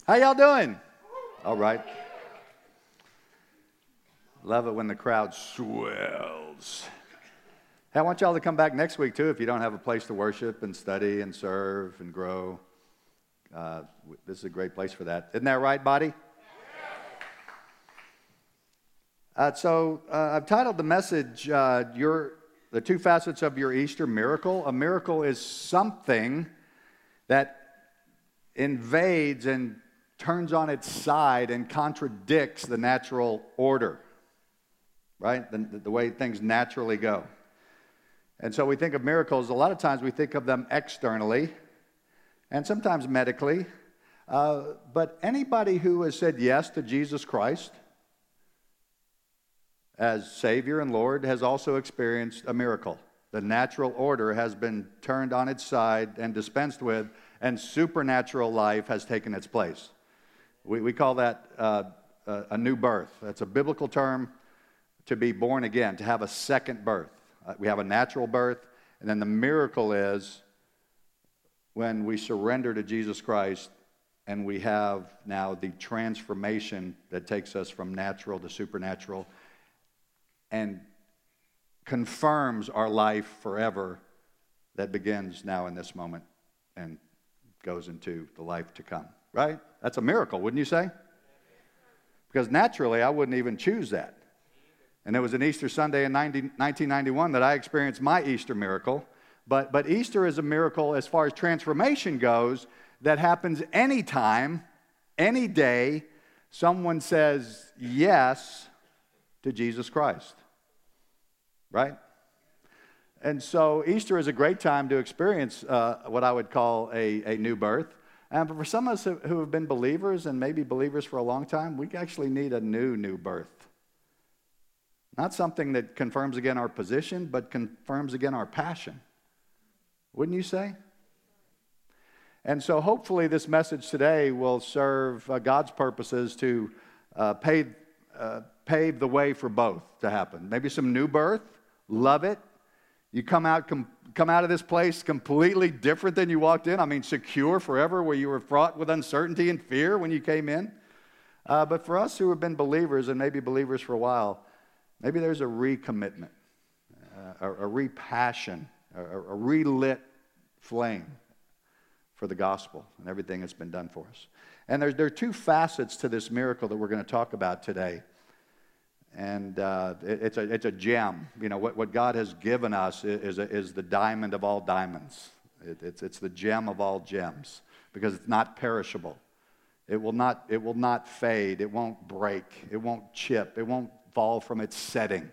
How y'all doing? All right. Love it when the crowd swells. Hey, I want y'all to come back next week, too, if you don't have a place to worship and study and serve and grow. This is a great place for that. Isn't that right, Body? So I've titled the message, the two facets of your Easter miracle. A miracle is something that invades and turns on its side and contradicts the natural order, right? The way things naturally go. And so we think of miracles, a lot of times we think of them externally and sometimes medically. But anybody who has said yes to Jesus Christ as Savior and Lord has also experienced a miracle. The natural order has been turned on its side and dispensed with, and supernatural life has taken its place. We call that a new birth. That's a biblical term, to be born again, to have a second birth. We have a natural birth, and then the miracle is when we surrender to Jesus Christ and we have now the transformation that takes us from natural to supernatural and confirms our life forever that begins now in this moment and goes into the life to come, right? That's a miracle, wouldn't you say? Because naturally, I wouldn't even choose that. And it was an Easter Sunday in 1991 that I experienced my Easter miracle. But Easter is a miracle as far as transformation goes that happens anytime, any day, someone says yes to Jesus Christ, right? And so Easter is a great time to experience what I would call a new birth. But for some of us who have been believers and maybe believers for a long time, we actually need a new birth. Not something that confirms again our position, but confirms again our passion. Wouldn't you say? And so hopefully this message today will serve God's purposes to pave the way for both to happen. Maybe some new birth, love it. You come out of this place completely different than you walked in. I mean, secure forever, where you were fraught with uncertainty and fear when you came in. But for us who have been believers and maybe believers for a while, maybe there's a recommitment, a repassion, a relit flame for the gospel and everything that's been done for us. And there are two facets to this miracle that we're going to talk about today. And it's a gem. You know, what God has given us is the diamond of all diamonds. It's the gem of all gems because it's not perishable. It will not fade. It won't break. It won't chip. It won't fall from its setting.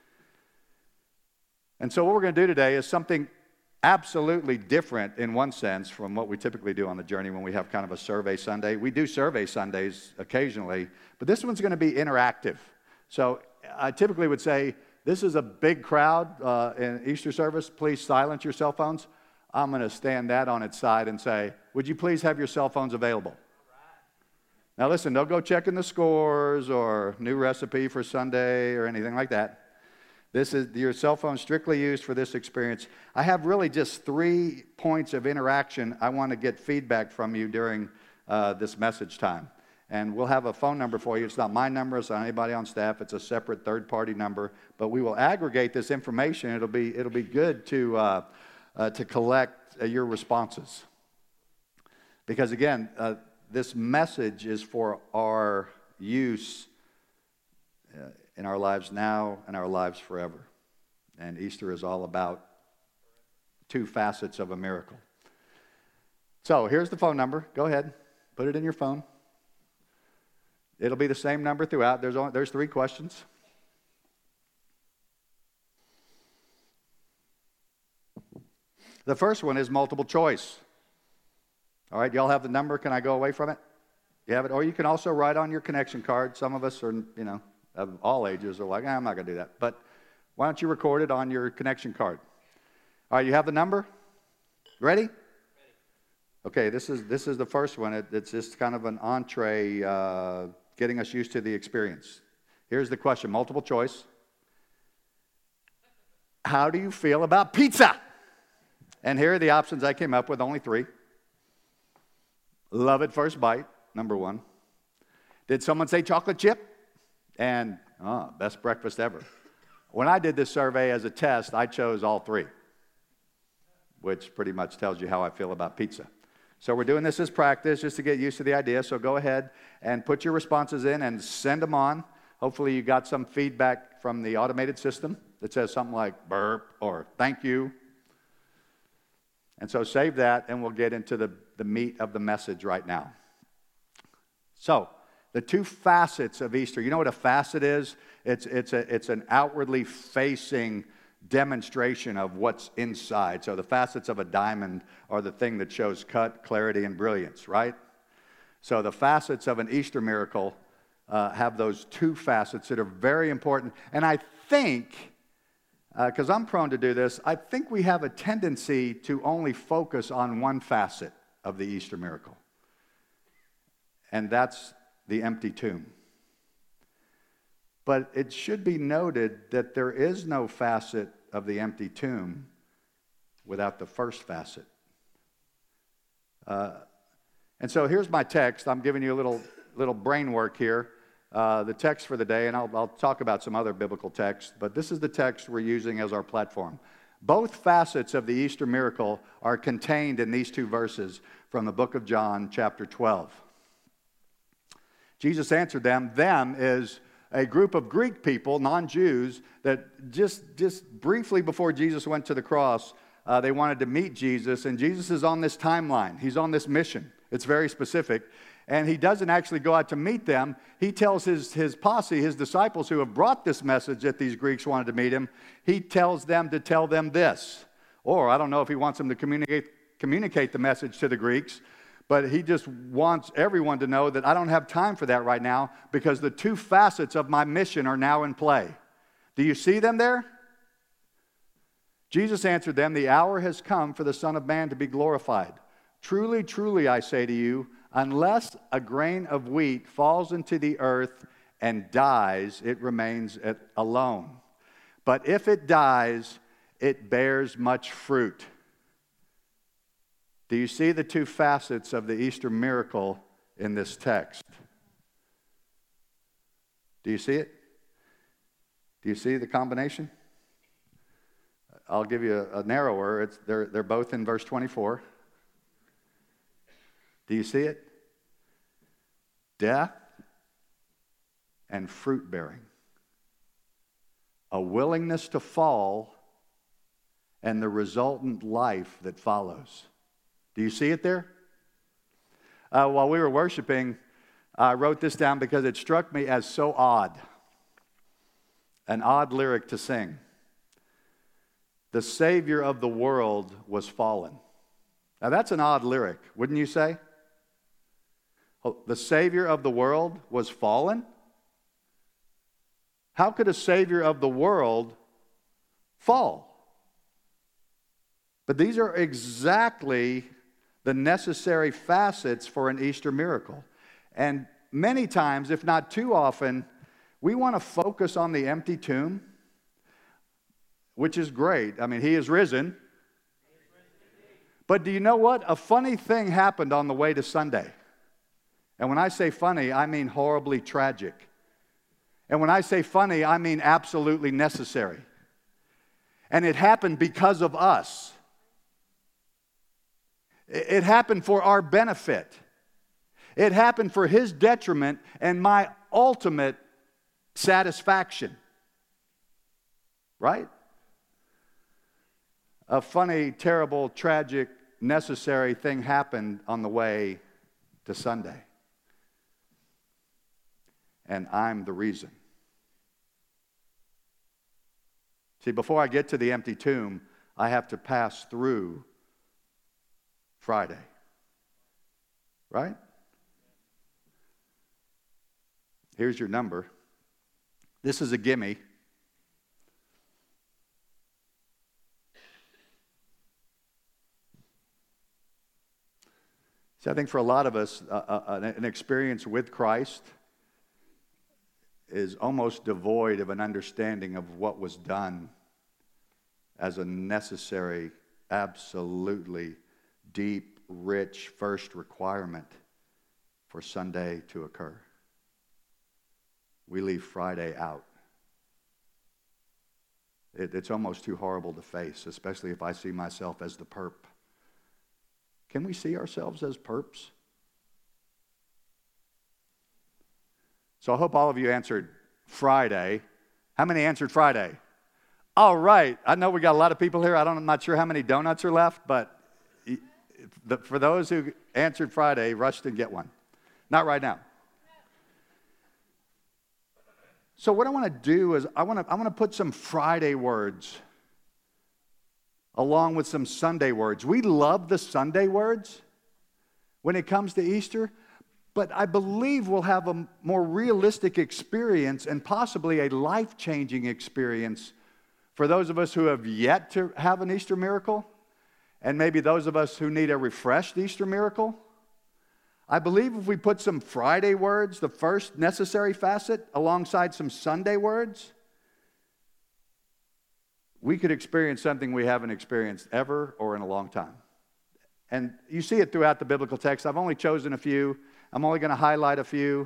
And so what we're going to do today is something absolutely different in one sense from what we typically do on the journey when we have kind of a survey Sunday. We do survey Sundays occasionally, but this one's going to be interactive. So I typically would say, this is a big crowd in Easter service. Please silence your cell phones. I'm going to stand that on its side and say, would you please have your cell phones available? Now listen, don't go checking the scores or new recipe for Sunday or anything like that. This is your cell phone strictly used for this experience. I have really just 3 points of interaction I want to get feedback from you during this message time. And we'll have a phone number for you. It's not my number. It's not anybody on staff. It's a separate third-party number. But we will aggregate this information. It'll be good to collect your responses. Because again, this message is for our use in our lives now and our lives forever. And Easter is all about two facets of a miracle. So here's the phone number. Go ahead. Put it in your phone. It'll be the same number throughout. There's 3 questions. The first one is multiple choice. All right, y'all have the number. Can I go away from it? You have it? Or you can also write on your connection card. Some of us are, of all ages are like, I'm not going to do that. But why don't you record it on your connection card? All right, you have the number? Ready? Okay, this is the first one. It's just kind of an entree, getting us used to the experience. Here's the question, multiple choice. How do you feel about pizza? And here are the options I came up with, only 3. Love at first bite, number one. Did someone say chocolate chip? And, best breakfast ever. When I did this survey as a test, I chose all three, which pretty much tells you how I feel about pizza. So we're doing this as practice just to get used to the idea. So go ahead and put your responses in and send them on. Hopefully you got some feedback from the automated system that says something like burp or thank you. And so save that, and we'll get into the meat of the message right now. So the two facets of Easter. You know what a facet is? It's an outwardly facing demonstration of what's inside. So the facets of a diamond are the thing that shows cut, clarity, and brilliance, right? So the facets of an Easter miracle have those two facets that are very important. And I think, because I'm prone to do this, I think we have a tendency to only focus on one facet of the Easter miracle. And that's the empty tomb. But it should be noted that there is no facet of the empty tomb without the first facet. And so here's my text. I'm giving you a little brain work here. The text for the day, and I'll talk about some other biblical texts, but this is the text we're using as our platform. Both facets of the Easter miracle are contained in these two verses from the book of John, chapter 12. Jesus answered them. Them is a group of Greek people, non-Jews, that just briefly before Jesus went to the cross, they wanted to meet Jesus, and Jesus is on this timeline. He's on this mission. It's very specific, and he doesn't actually go out to meet them. He tells his posse, his disciples who have brought this message that these Greeks wanted to meet him, he tells them to tell them this. Or I don't know if he wants them to communicate the message to the Greeks, but he just wants everyone to know that I don't have time for that right now because the two facets of my mission are now in play. Do you see them there? Jesus answered them, "The hour has come for the Son of Man to be glorified. Truly, truly, I say to you, unless a grain of wheat falls into the earth and dies, it remains alone. But if it dies, it bears much fruit." Do you see the two facets of the Easter miracle in this text? Do you see it? Do you see the combination? I'll give you a narrower. They're both in verse 24. Do you see it? Death and fruit bearing. A willingness to fall and the resultant life that follows. Do you see it there? While we were worshiping, I wrote this down because it struck me as so odd. An odd lyric to sing. The Savior of the world was fallen. Now that's an odd lyric, wouldn't you say? The Savior of the world was fallen? How could a Savior of the world fall? But these are exactly the necessary facets for an Easter miracle. And many times, if not too often, we want to focus on the empty tomb, which is great. I mean, he is risen. But do you know what? A funny thing happened on the way to Sunday. And when I say funny, I mean horribly tragic. And when I say funny, I mean absolutely necessary. And it happened because of us. It happened for our benefit. It happened for his detriment and my ultimate satisfaction. Right? A funny, terrible, tragic, necessary thing happened on the way to Sunday. And I'm the reason. See, before I get to the empty tomb, I have to pass through Friday. Right? Here's your number. This is a gimme. See, I think for a lot of us, an experience with Christ is almost devoid of an understanding of what was done as a necessary, absolutely deep, rich first requirement for Sunday to occur. We leave Friday out. It's almost too horrible to face, especially if I see myself as the perp. Can we see ourselves as perps? So I hope all of you answered Friday. How many answered Friday? All right. I know we got a lot of people here. I'm not sure how many donuts are left, but for those who answered Friday, rush to get one. Not right now. So what I want to do is I want to put some Friday words along with some Sunday words. We love the Sunday words when it comes to Easter, but I believe we'll have a more realistic experience and possibly a life-changing experience for those of us who have yet to have an Easter miracle, and maybe those of us who need a refreshed Easter miracle. I believe if we put some Friday words, the first necessary facet, alongside some Sunday words, we could experience something we haven't experienced ever or in a long time. And you see it throughout the biblical text. I've only chosen a few. I'm only going to highlight a few.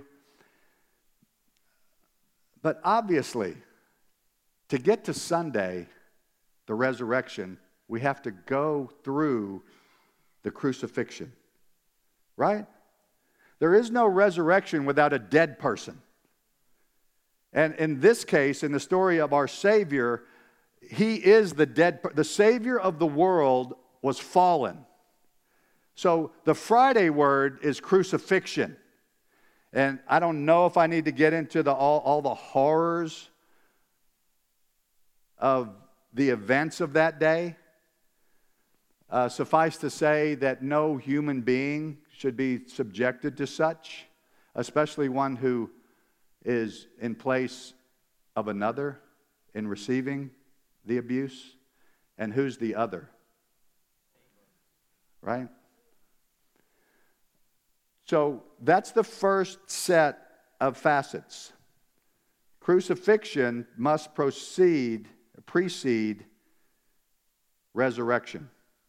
But obviously, to get to Sunday, the resurrection, we have to go through the crucifixion, right? There is no resurrection without a dead person. And in this case, in the story of our Savior, He is the Savior of the world was fallen. So the Friday word is crucifixion. And I don't know if I need to get into all the horrors of the events of that day. Suffice to say that no human being should be subjected to such, especially one who is in place of another in receiving the abuse. And who's the other? Right? So that's the first set of facets. Crucifixion must precede resurrection.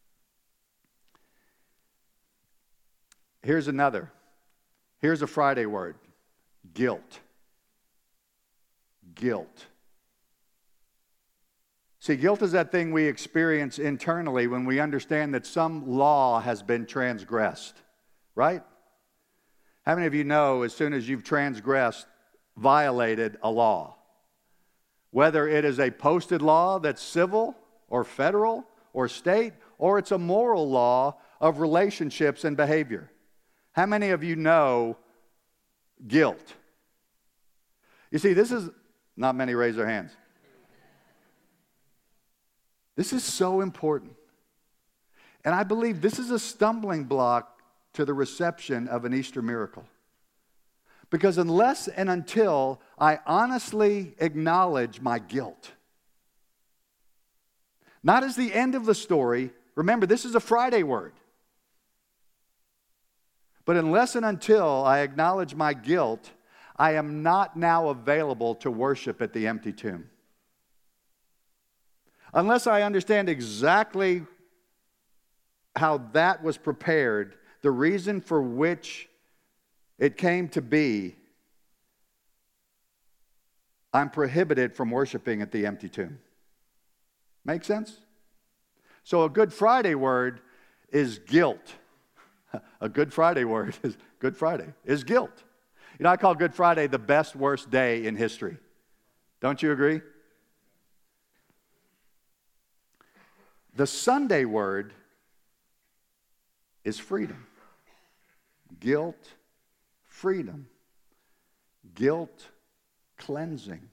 Here's another. Here's a Friday word. Guilt. Guilt. See, guilt is that thing we experience internally when we understand that some law has been transgressed, right? How many of you know as soon as you've transgressed, violated a law? Whether it is a posted law that's civil or federal or state, or it's a moral law of relationships and behavior. How many of you know guilt? You see, this is, not many raise their hands. This is so important. And I believe this is a stumbling block to the reception of an Easter miracle. Because unless and until I honestly acknowledge my guilt, not as the end of the story, remember this is a Friday word, but unless and until I acknowledge my guilt, I am not now available to worship at the empty tomb. Unless I understand exactly how that was prepared, the reason for which it came to be, I'm prohibited from worshiping at the empty tomb. Make sense? So a Good Friday word is guilt. A Good Friday word is Good Friday, is guilt. You know, I call Good Friday the best, worst day in history. Don't you agree? The Sunday word is freedom. Guilt, freedom. Guilt, cleansing.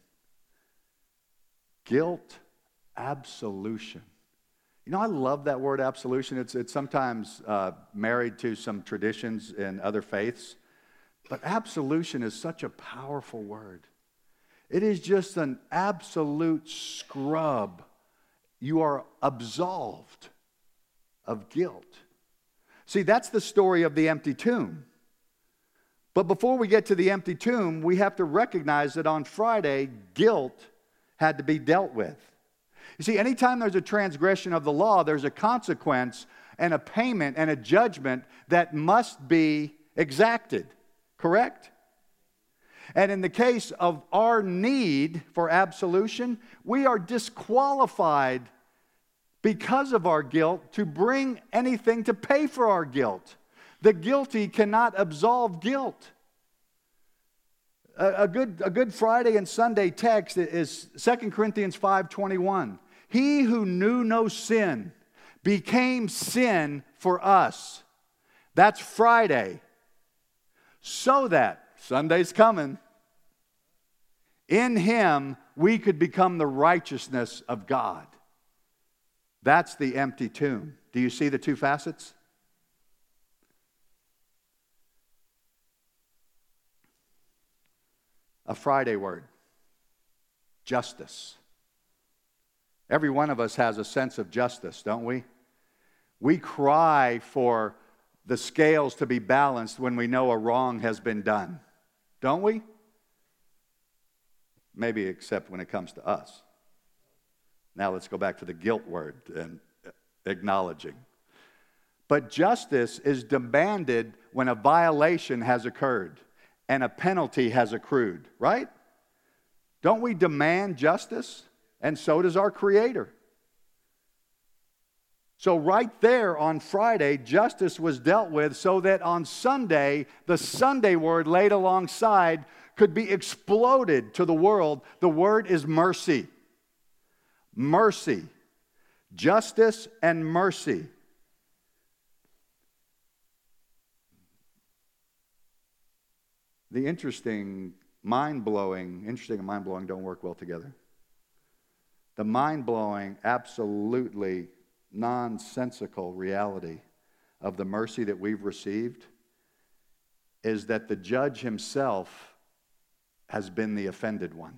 Guilt, absolution. You know, I love that word absolution. It's sometimes married to some traditions in other faiths. But absolution is such a powerful word. It is just an absolute scrub. You are absolved of guilt. See, that's the story of the empty tomb. But before we get to the empty tomb, we have to recognize that on Friday, guilt had to be dealt with. You see, anytime there's a transgression of the law, there's a consequence and a payment and a judgment that must be exacted. Correct? And in the case of our need for absolution, we are disqualified because of our guilt to bring anything to pay for our guilt. The guilty cannot absolve guilt. A good Friday and Sunday text is 2 Corinthians 5:21. He who knew no sin became sin for us. That's Friday. So that, Sunday's coming, in him we could become the righteousness of God. That's the empty tomb. Do you see the two facets? A Friday word. Justice. Every one of us has a sense of justice, don't we? We cry for the scales to be balanced when we know a wrong has been done. Don't we? Maybe except when it comes to us. Now let's go back to the guilt word and acknowledging. But justice is demanded when a violation has occurred and a penalty has accrued, right? Don't we demand justice? And so does our Creator. So right there on Friday, justice was dealt with so that on Sunday, the Sunday word laid alongside could be exploded to the world. The word is mercy. Mercy. Justice and mercy. The interesting and mind-blowing don't work well together. The mind-blowing, absolutely nonsensical reality of the mercy that we've received is that the judge himself has been the offended one.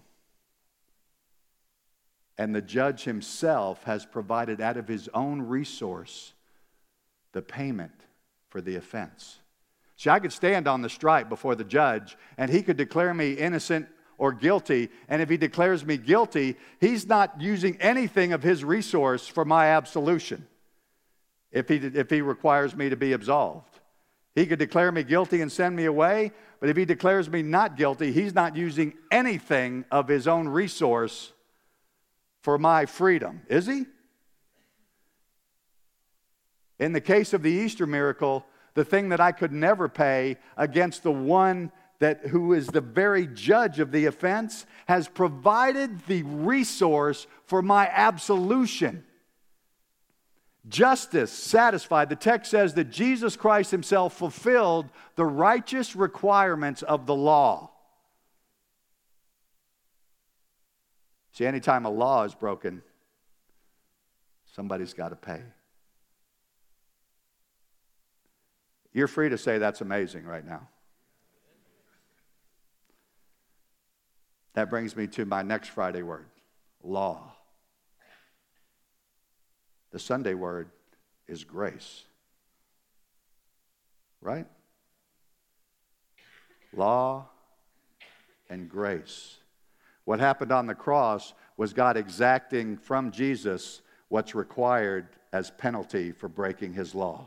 And the judge himself has provided out of his own resource the payment for the offense. See, I could stand on the stripe before the judge, and he could declare me innocent or guilty, and if he declares me guilty, he's not using anything of his resource for my absolution if he requires me to be absolved. He could declare me guilty and send me away, but if he declares me not guilty, he's not using anything of his own resource for my freedom, is he? In the case of the Easter miracle, the thing that I could never pay against the one who is the very judge of the offense has provided the resource for my absolution. Justice satisfied. The text says that Jesus Christ himself fulfilled the righteous requirements of the law. See, anytime a law is broken, somebody's got to pay. You're free to say that's amazing right now. That brings me to my next Friday word, law. The Sunday word is grace. Right? Law and grace. What happened on the cross was God exacting from Jesus what's required as penalty for breaking his law,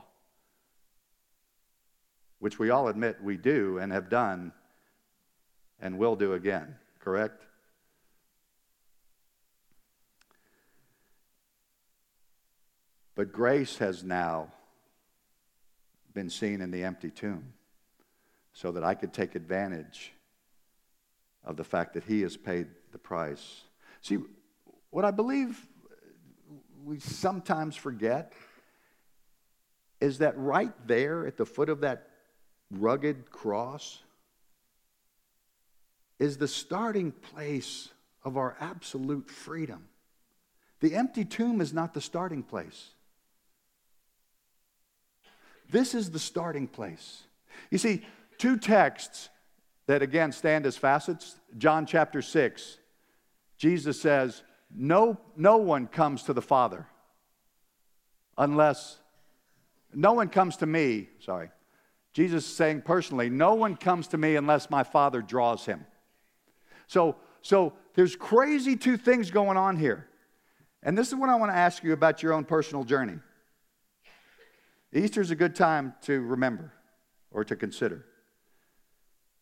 which we all admit we do and have done and will do again. Correct? But grace has now been seen in the empty tomb so that I could take advantage of the fact that he has paid the price. See, what I believe we sometimes forget is that right there at the foot of that rugged cross is the starting place of our absolute freedom. The empty tomb is not the starting place. This is the starting place. You see, two texts that again stand as facets. John chapter 6, Jesus says, no one comes to the Father unless, no one comes to me, Jesus is saying personally, no one comes to me unless my Father draws him. So there's crazy two things going on here. And this is what I want to ask you about your own personal journey. Easter is a good time to remember or to consider.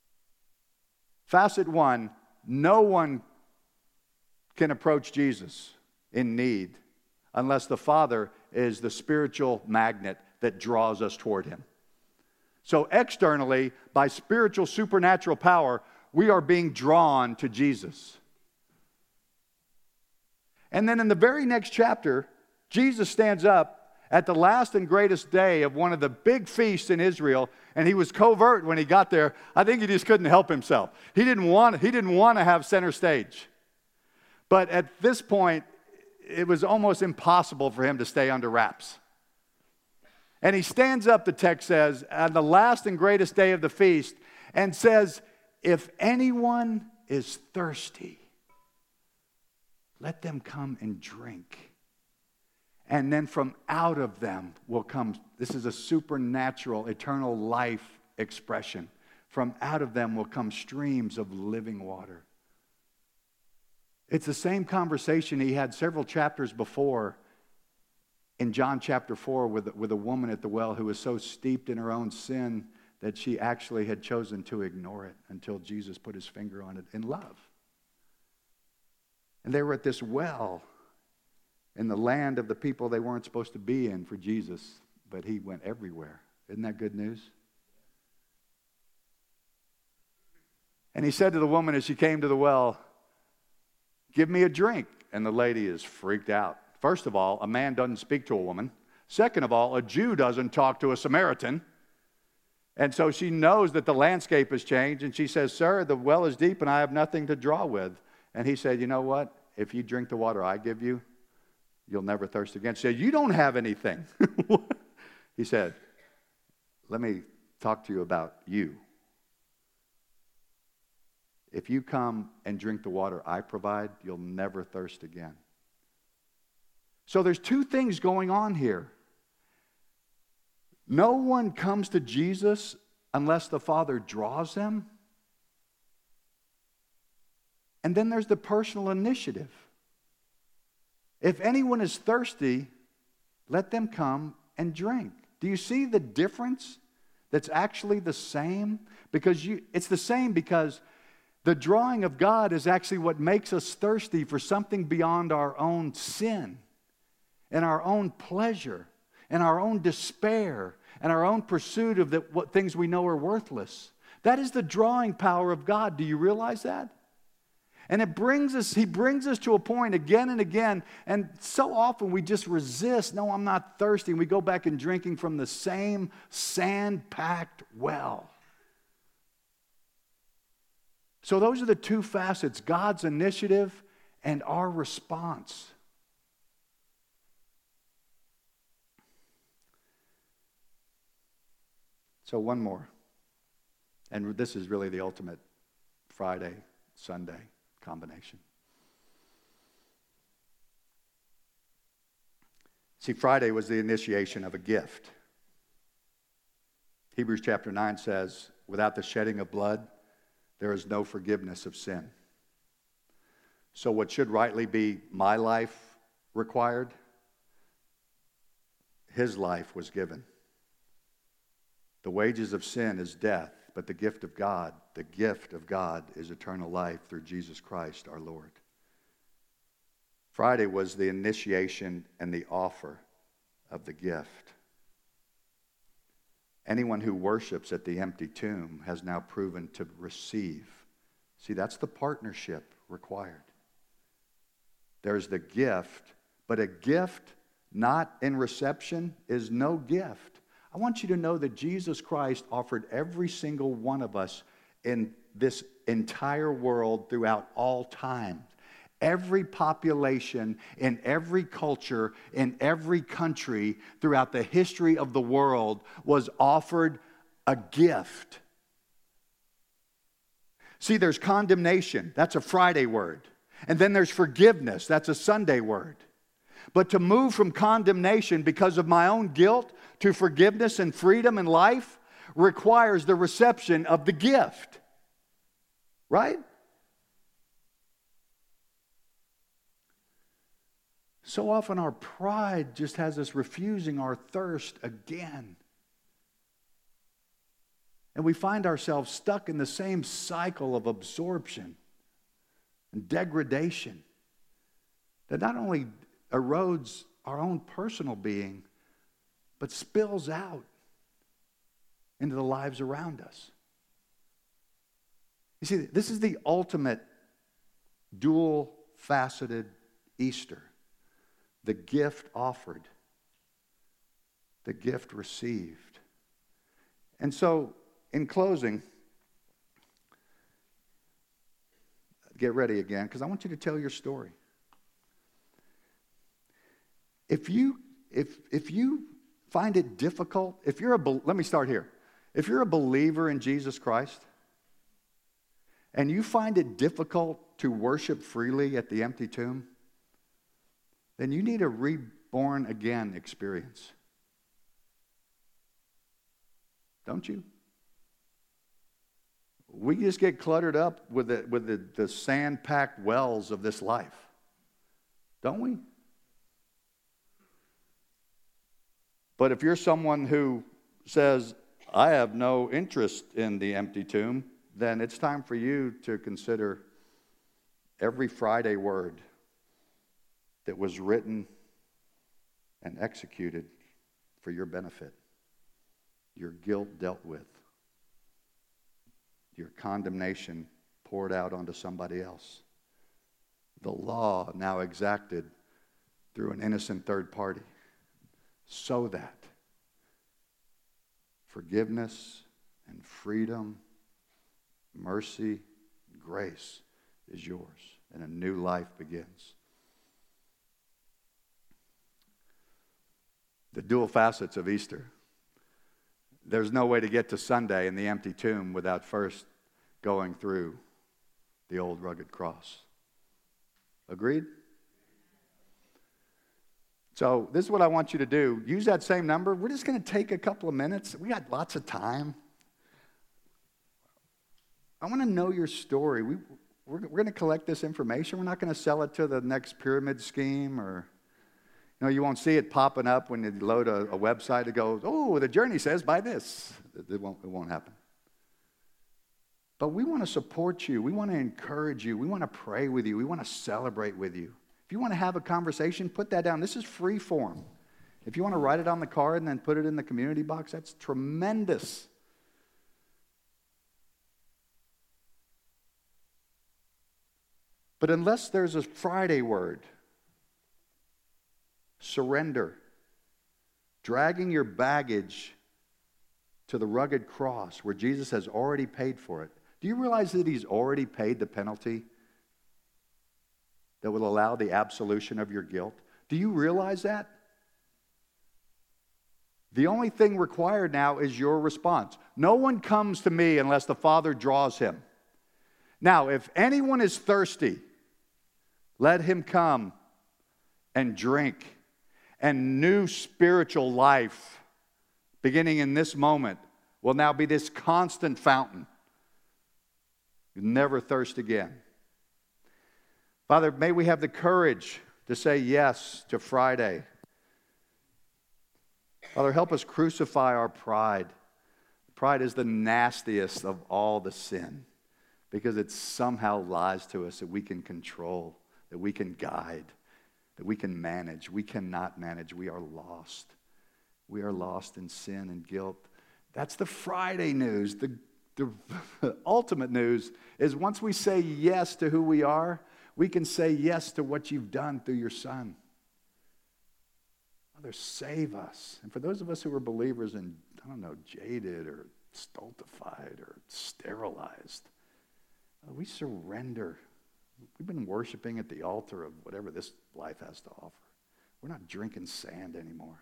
facet one, no one can approach Jesus in need unless the Father is the spiritual magnet that draws us toward him. So externally, by spiritual supernatural power, we are being drawn to Jesus. And then in the very next chapter, Jesus stands up at the last and greatest day of one of the big feasts in Israel, and he was covert when he got there. I think he just couldn't help himself. He didn't want to have center stage. But at this point, it was almost impossible for him to stay under wraps. And he stands up, the text says, on the last and greatest day of the feast, and says, if anyone is thirsty, let them come and drink. And then from out of them will come, this is a supernatural, eternal life expression. From out of them will come streams of living water. It's the same conversation he had several chapters before in John chapter 4 with a woman at the well who was so steeped in her own sin that she actually had chosen to ignore it until Jesus put his finger on it in love. And they were at this well in the land of the people they weren't supposed to be in for Jesus, but he went everywhere. Isn't that good news? And he said to the woman as she came to the well, give me a drink. And the lady is freaked out. First of all, a man doesn't speak to a woman. Second of all, a Jew doesn't talk to a Samaritan. And so she knows that the landscape has changed. And she says, sir, the well is deep and I have nothing to draw with. And he said, you know what? If you drink the water I give you, you'll never thirst again. She said, you don't have anything. He said, let me talk to you about you. If you come and drink the water I provide, you'll never thirst again. So there's two things going on here. No one comes to Jesus unless the Father draws them. And then there's the personal initiative. If anyone is thirsty, let them come and drink. Do you see the difference? That's actually the same? It's the same because the drawing of God is actually what makes us thirsty for something beyond our own sin and our own pleasure and our own despair and our own pursuit of what things we know are worthless. That is the drawing power of God. Do you realize that? And he brings us to a point again and again, and so often we just resist. No, I'm not thirsty. And we go back and drinking from the same sand-packed well. So those are the two facets, God's initiative and our response. So one more. And this is really the ultimate Friday, Sunday combination. See, Friday was the initiation of a gift. Hebrews chapter 9 says, without the shedding of blood, there is no forgiveness of sin. So what should rightly be my life required, his life was given. The wages of sin is death, but the gift of God is eternal life through Jesus Christ our Lord. Friday was the initiation and the offer of the gift. Anyone who worships at the empty tomb has now proven to receive. See, that's the partnership required. There's the gift, but a gift not in reception is no gift. I want you to know that Jesus Christ offered every single one of us in this entire world throughout all time. Every population, in every culture, in every country throughout the history of the world was offered a gift. See, there's condemnation. That's a Friday word. And then there's forgiveness. That's a Sunday word. But to move from condemnation because of my own guilt to forgiveness and freedom and life requires the reception of the gift. Right? So often our pride just has us refusing our thirst again. And we find ourselves stuck in the same cycle of absorption and degradation that not only erodes our own personal being, but spills out into the lives around us. You see, this is the ultimate dual-faceted Easter. The gift offered, the gift received. And so, in closing, get ready again, because I want you to tell your story. If you find it difficult, let me start here. If you're a believer in Jesus Christ, and you find it difficult to worship freely at the empty tomb, then you need a reborn again experience. Don't you? We just get cluttered up with the sand-packed wells of this life. Don't we? But if you're someone who says, I have no interest in the empty tomb, then it's time for you to consider every Friday word that was written and executed for your benefit, your guilt dealt with, your condemnation poured out onto somebody else, the law now exacted through an innocent third party, so that forgiveness and freedom, mercy, grace is yours, and a new life begins. The dual facets of Easter. There's no way to get to Sunday in the empty tomb without first going through the old rugged cross. Agreed? So this is what I want you to do. Use that same number. We're just going to take a couple of minutes. We got lots of time. I want to know your story. We're going to collect this information. We're not going to sell it to the next pyramid scheme, or you won't see it popping up when you load a website that goes, oh, the journey says buy this. It won't happen. But we want to support you. We want to encourage you. We want to pray with you. We want to celebrate with you. If you want to have a conversation, put that down. This is free form. If you want to write it on the card and then put it in the community box, that's tremendous. But unless there's a Friday word, surrender, dragging your baggage to the rugged cross where Jesus has already paid for it. Do you realize that he's already paid the penalty that will allow the absolution of your guilt? Do you realize that? The only thing required now is your response. No one comes to me unless the Father draws him. Now, if anyone is thirsty, let him come and drink. And new spiritual life, beginning in this moment, will now be this constant fountain. You'll never thirst again. Father, may we have the courage to say yes to Friday. Father, help us crucify our pride. Pride is the nastiest of all the sin, because it somehow lies to us that we can control, that we can guide, that we can manage. We cannot manage. We are lost. We are lost in sin and guilt. That's the Friday news. The ultimate news is once we say yes to who we are, we can say yes to what you've done through your Son. Father, save us. And for those of us who are believers and, jaded or stultified or sterilized, we surrender. We've been worshiping at the altar of whatever this life has to offer. We're not drinking sand anymore.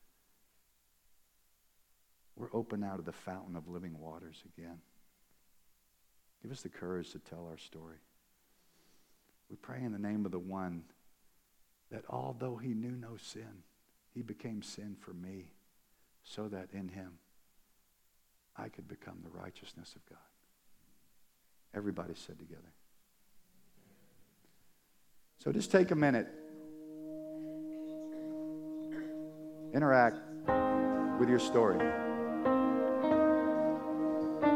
We're open now to the fountain of living waters again. Give us the courage to tell our story. We pray in the name of the one that although he knew no sin, he became sin for me, so that in him I could become the righteousness of God. Everybody said together. So just take a minute. Interact with your story.